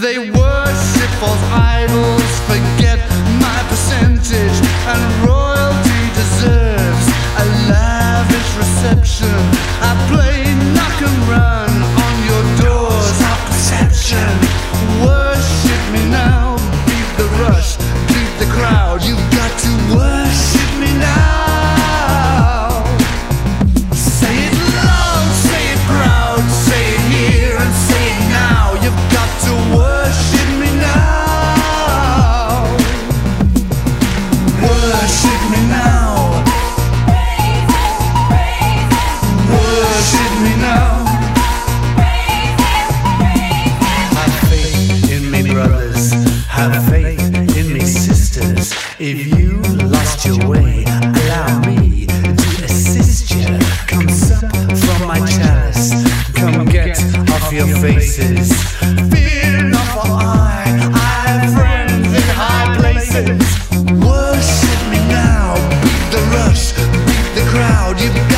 They worship false idols, forget my percentage, and royalty deserves a lavish reception. I play knock and run on your doors of perception. Worship me now, beat the rush, beat the crowd. You've got to worship me now. Say it loud, say it proud, say it here and say it now. You've got to worship me now. Worship me now. Worship me now. Have faith in me, brothers. Have faith in me, sisters. If you lost your way, allow me to assist you. Come sup from my chalice. Come get off your faces. Fear not, for I have friends in high places. Worship me now. Beat the rush, beat the crowd. You